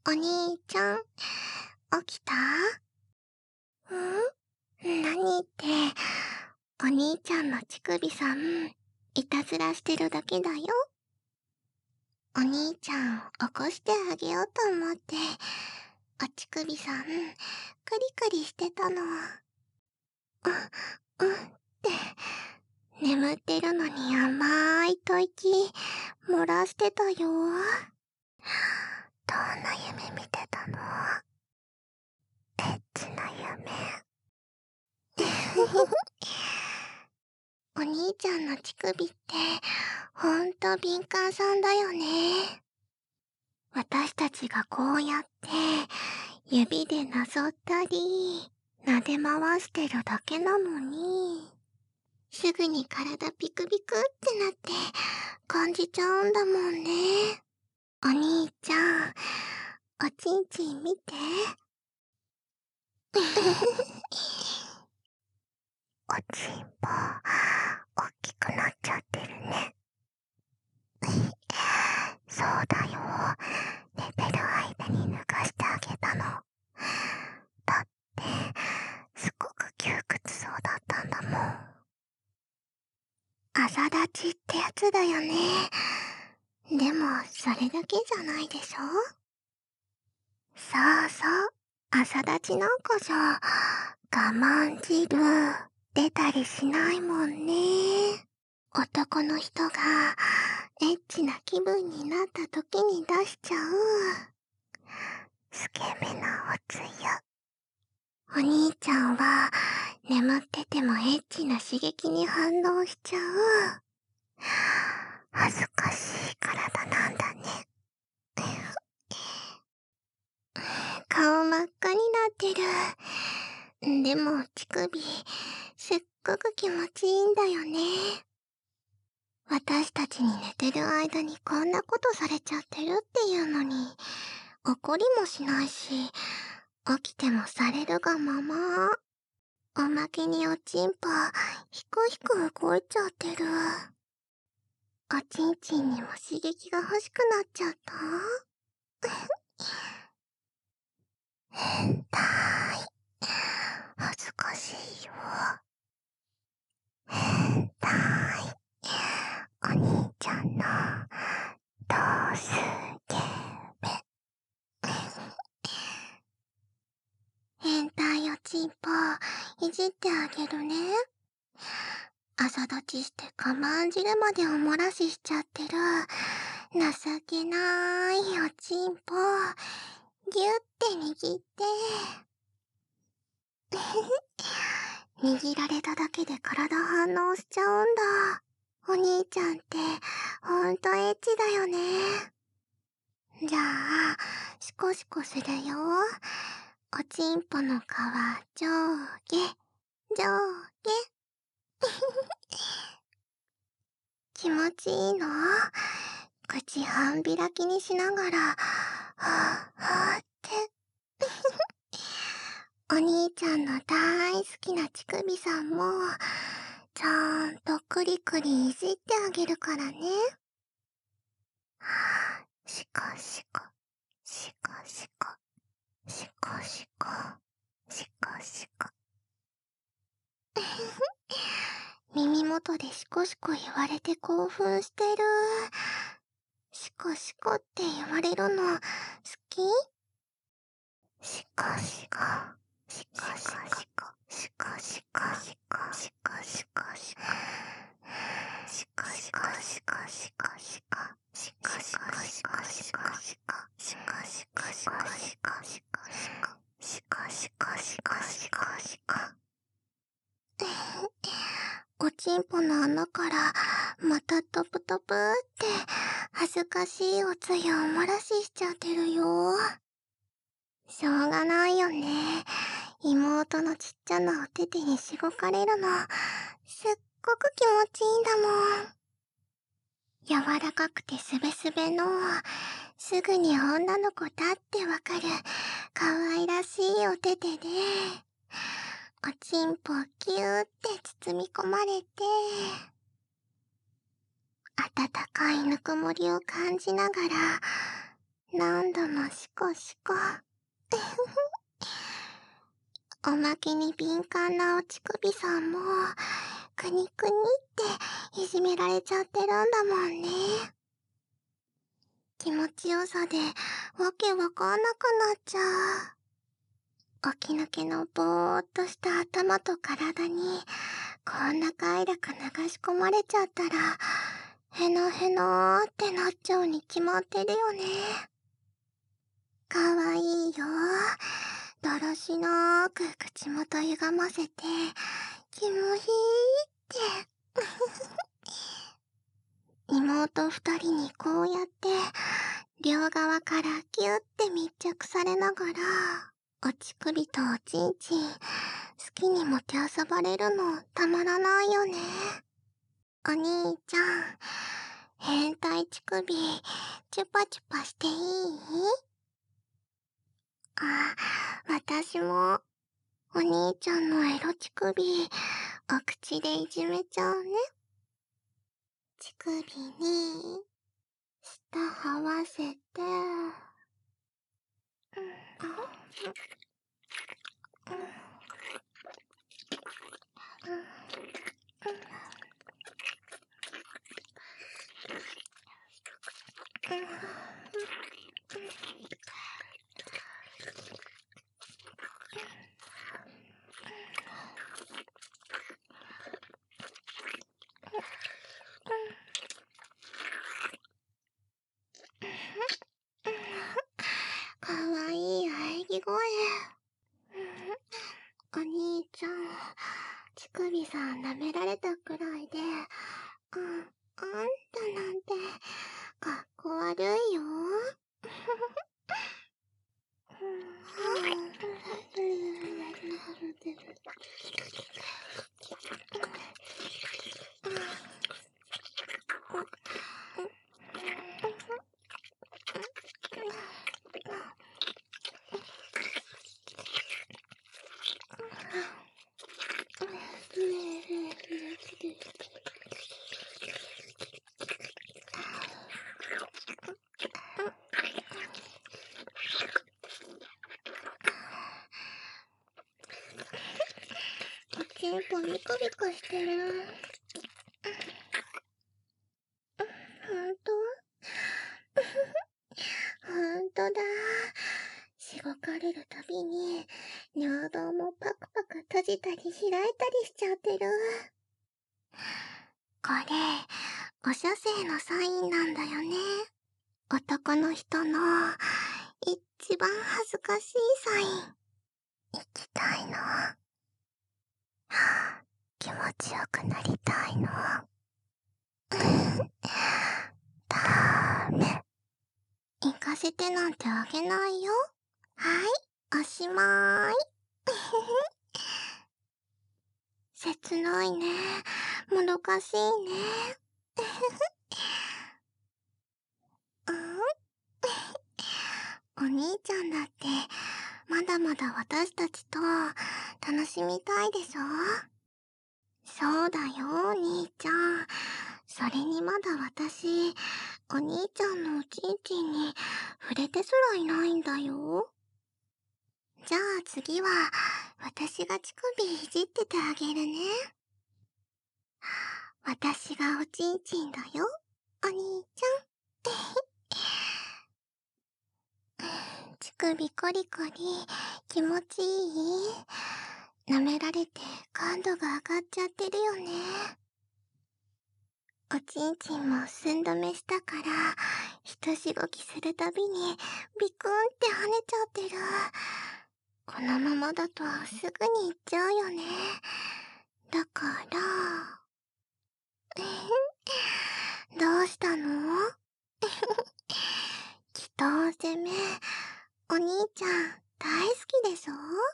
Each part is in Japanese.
お兄ちゃん、起きた？何って、お兄ちゃんの乳首さん、いたずらしてるだけだよ。お兄ちゃん、起こしてあげようと思って、お乳首さん、クリクリしてたの。って、眠ってるのに甘い吐息、漏らしてたよ。どんな夢見てたの？エッチな夢。お兄ちゃんの乳首って、ほんと敏感さんだよね。私たちがこうやって、指でなぞったり、撫で回してるだけなのに、すぐに体ピクピクってなって感じちゃうんだもんね。お兄ちゃん、おちんちん見て。おちんぽ、おっきくなっちゃってるね。そうだよ。寝てる間に脱がしてあげたの。だって、すごく窮屈そうだったんだもん。朝立ちってやつだよね。でも、それだけじゃないでしょ？そうそう。朝立ちなんかじゃ、我慢汁、出たりしないもんね。男の人が、エッチな気分になった時に出しちゃう。スケベなおつゆ。お兄ちゃんは、眠っててもエッチな刺激に反応しちゃう。恥ずかしい体なんだね。顔真っ赤になってる。でも、乳首、すっごく気持ちいいんだよね。私たちに寝てる間にこんなことされちゃってるっていうのに、怒りもしないし、起きてもされるがまま。おまけにおちんぽ、ひくひく動いちゃってる。おちんちんにも刺激が欲しくなっちゃった？変態。恥ずかしいよ。変態。お兄ちゃんの、ドスケベ。変態おちんぽ、いじってあげるね。朝立ちして我慢汁までお漏らししちゃってる。情けないおちんぽ、ぎゅって握って。握られただけで体反応しちゃうんだ。お兄ちゃんって、ほんとエッチだよね。じゃあ、シコシコするよ。おちんぽの皮上下、上下。気持ちいいの？口半開きにしながら、はぁ、はぁって。お兄ちゃんの大好きな乳首さんも、ちゃんとクリクリいじってあげるからね。シコシコ、シコシコ、シコシコ、シコシコ。耳元でシコシコ言われて興奮してる。シコシコって言われるの好き？シコシコ、シコシコ、シコシコ、シコシコ、シコシコ、シコシコ、シコシコ、シコ、シコシコ、シコシコ、シコシコ、シコシコ、シコシコ、シコシコ、シコシコ、シコシコ、シコ。おちんぽの穴からまたトプトプって恥ずかしいおつゆを漏らししちゃってるよ。しょうがないよね。妹のちっちゃなお手手にしごかれるの、すっごく気持ちいいんだもん。柔らかくてすべすべの、すぐに女の子だってわかる、可愛らしいお手手で、おちんぽぎゅーって包み込まれて、温かいぬくもりを感じながら、 何度もシコシコ。おまけに敏感なお乳首さんも、くにくにっていじめられちゃってるんだもんね。気持ちよさでわけわかんなくなっちゃう。起き抜けのぼーっとした頭と体に、こんな快楽流し込まれちゃったら、へのへのーってなっちゃうに決まってるよね。かわいいよ。だらしなーく口元歪ませて、キモヒーって。妹二人にこうやって、両側からギュッて密着されながら、お乳首とおちんちん、好きにもてあそばれるのたまらないよね。お兄ちゃん、変態乳首、チュパチュパしていい？あ、私も、お兄ちゃんのエロ乳首、お口でいじめちゃうね。乳首に、舌はわせて、かわいい喘ぎ声。お兄ちゃん、乳首さん舐められたくらいで、あんたなんて、かっこ悪いよ。おちんぽビクビクしてる。ほんと？ほんとだ。しごかれるたびに、尿道もパクパク閉じたり開いたりしちゃってる。これ、お射精のサインなんだよね。男の人の、一番恥ずかしいサイン。行きたいの。気持ちよくなりたいの。ダメ。行かせてなんてあげないよ。はい、おしまーい。切ないね。もどかしいね。お兄ちゃんだって、まだまだ私たちと楽しみたいでしょ？そうだよ、お兄ちゃん。それにまだ私、お兄ちゃんのおちんちんに触れてすらいないんだよ。じゃあ次は、私が乳首いじっててあげるね。私がおちんちんだよ、お兄ちゃん。乳首コリコリ、気持ちいい？舐められて感度が上がっちゃってるよね。おちんちんも寸止めしたから、一しごきするたびにビクンって跳ねちゃってる。このままだとすぐに行っちゃうよね。だから、どうしたの？祈祷攻め、お兄ちゃん大好きでしょ？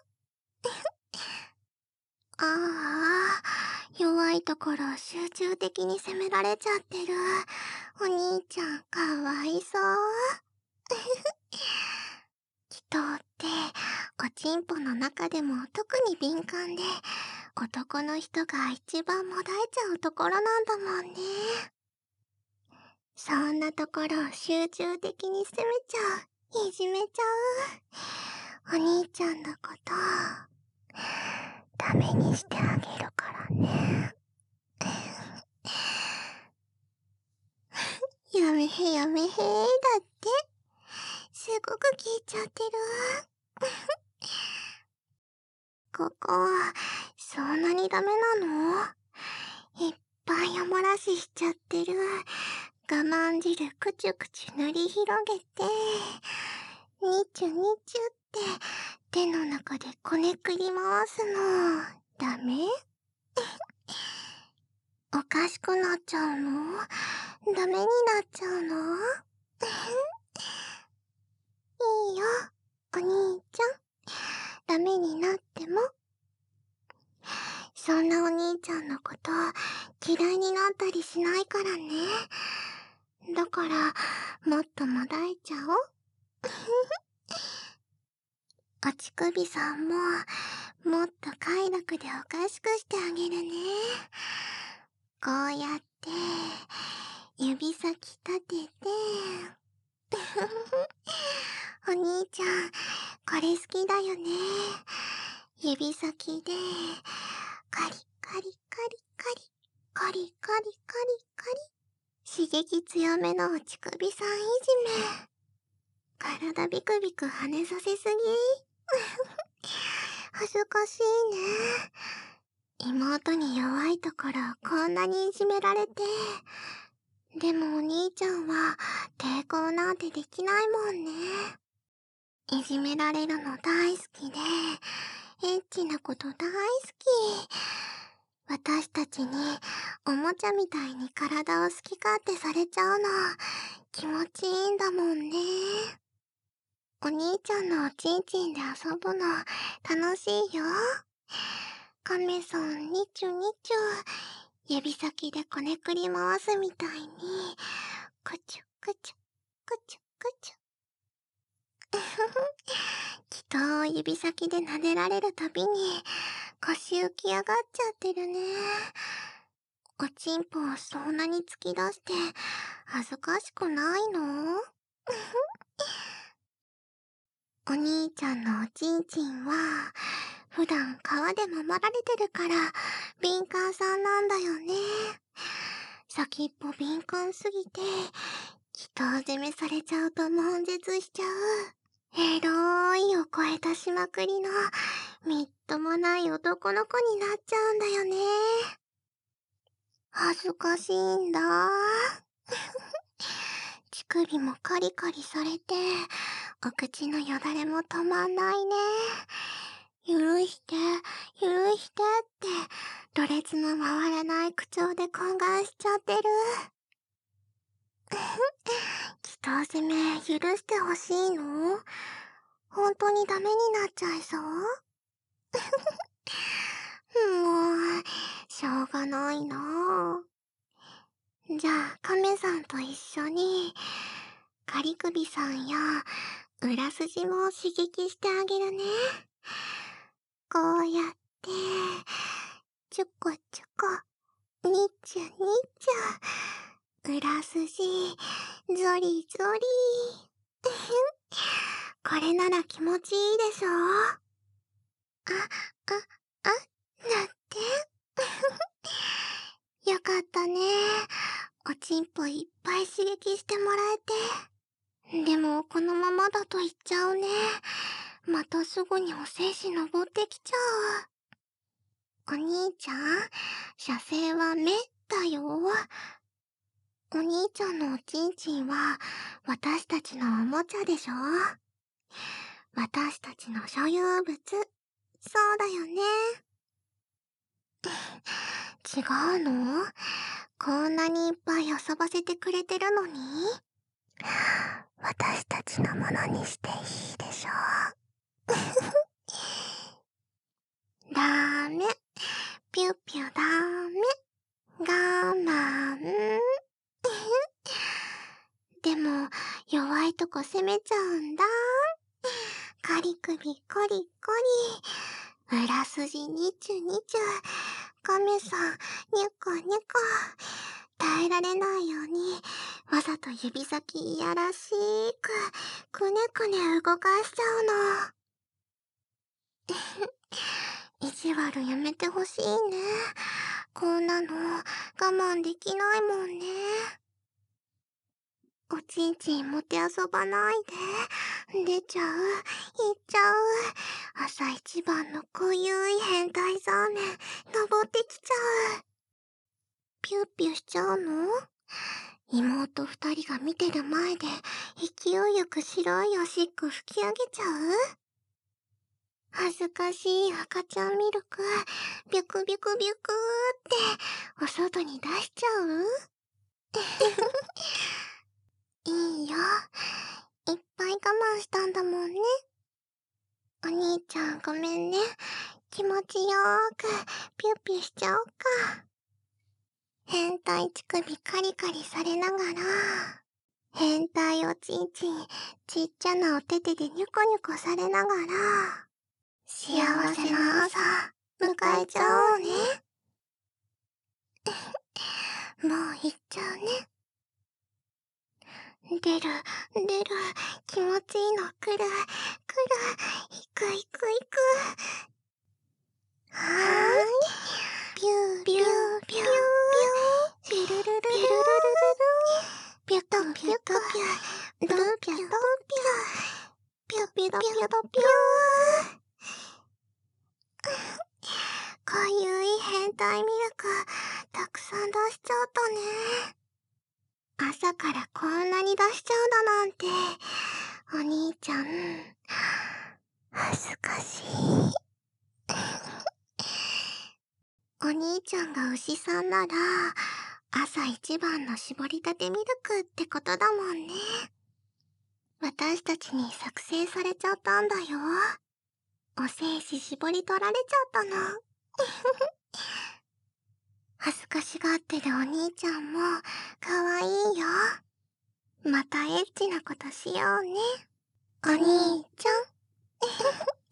ああ、弱いところを集中的に攻められちゃってる。お兄ちゃんかわいそう。人って、おちんぽの中でも特に敏感で、男の人が一番もだえちゃうところなんだもんね。そんなところを集中的に攻めちゃういじめちゃう。お兄ちゃんのこと、ダメにしてあげるからね。やめへやめへだって。すごく聞いちゃってる。ここ、そんなにダメなの？いっぱいお漏らししちゃってる。我慢汁くちゅくちゅ塗り広げて、にちゅにちゅって手の中でこねくり回すの。ダメ？おかしくなっちゃうの？ダメになっちゃうの？いいよ、お兄ちゃん。ダメになっても。そんなお兄ちゃんのこと嫌いになったりしないからね。だから、もっともだえちゃおう。おちくびさんも、もっと快楽でおかしくしてあげるね。こうやって、指先立てて、お兄ちゃん、これ好きだよね。指先で、カリカリカリカリ、カリカリカリカリ。刺激強めのおちくびさんいじめ。体ビクビク跳ねさせすぎ。恥ずかしいね。妹に弱いところこんなにいじめられて。でもお兄ちゃんは抵抗なんてできないもんね。いじめられるの大好きで、エッチなこと大好き。私たちにおもちゃみたいに体を好き勝手されちゃうの気持ちいいんだもんね。お兄ちゃんのおちんちんで遊ぶの楽しいよ。カメさんにちゅにちゅ、指先でこねくり回すみたいに、くちゅくちゅ、くちゅくちゅ。きっと指先で撫でられるたびに腰浮き上がっちゃってるね。おちんぽをそんなに突き出して恥ずかしくないの？お兄ちゃんのおちんちんは普段皮で守られてるから敏感さんなんだよね。先っぽ敏感すぎて人を攻めされちゃうと悶絶しちゃう。エロいを超えたしまくりのみっともない男の子になっちゃうんだよね。恥ずかしいんだ。乳首もカリカリされて、お口のよだれも止まんないね。許して、許してって、ろれつの回らない口調で懇願しちゃってる。祈祷攻め許してほしいの？本当にダメになっちゃいそう？もう、しょうがないなぁ。じゃあ、亀さんと一緒に、仮首さんや裏筋も刺激してあげるね。こうやって、ちょこちょこ、にちゅにちゅ、裏筋、ゾリゾリ。これなら気持ちいいでしょ？だって。よかったね。おちんぽいっぱい刺激してもらえて。でも、このままだと言っちゃうね。またすぐにお精子登ってきちゃう。お兄ちゃん、射精は目だよ。お兄ちゃんのおちんちんは、私たちのおもちゃでしょ？私たちの所有物。そうだよね。違うの？こんなにいっぱい遊ばせてくれてるのに？私たちのものにしていいでしょ？ダメ。ピュピュダメ。我慢。でも、弱いとこ攻めちゃうんだ。カリ首コリコリ。裏筋にちゅにちゅ。カメさん、にゅこにゅこ。 耐えられないように、わざと指先いやらしく、くねくね動かしちゃうの。意地悪やめてほしいね。こんなの我慢できないもんね。おちんちんもてあそばないで。出ちゃう、いっちゃう。朝一番の濃ゆい変態ザーメン、登ってきちゃう。ピュッピュしちゃうの？妹二人が見てる前で勢いよく白いおしっこ吹き上げちゃう？恥ずかしい赤ちゃんミルク、ビュクビュクビュクってお外に出しちゃう？いいよ。いっぱい我慢したんだもんね。お兄ちゃんごめんね。気持ちよーくピュッピュしちゃおうか。変態乳首カリカリされながら、変態おちんちんちっちゃなお手手でニュコニュコされながら、幸せな朝迎えちゃおうね。もう行っちゃうね。出る、気持ちいいの来る、行く。はーい。ピュー、ピュー、ピュー、ピュルルルルルルルピュトピュトピュ、ドピュドピュ、ピュピュドピュドピュー。かゆい変態ミルク、たくさん出しちゃったね。朝からこんなに出しちゃうだなんて、お兄ちゃん、恥ずかしい。お兄ちゃんが牛さんなら、朝一番の絞りたてミルクってことだもんね。私たちに作成されちゃったんだよ。お精子絞り取られちゃったの。恥ずかしがってるお兄ちゃんも、かわいいよ。またエッチなことしようね。お兄ちゃん。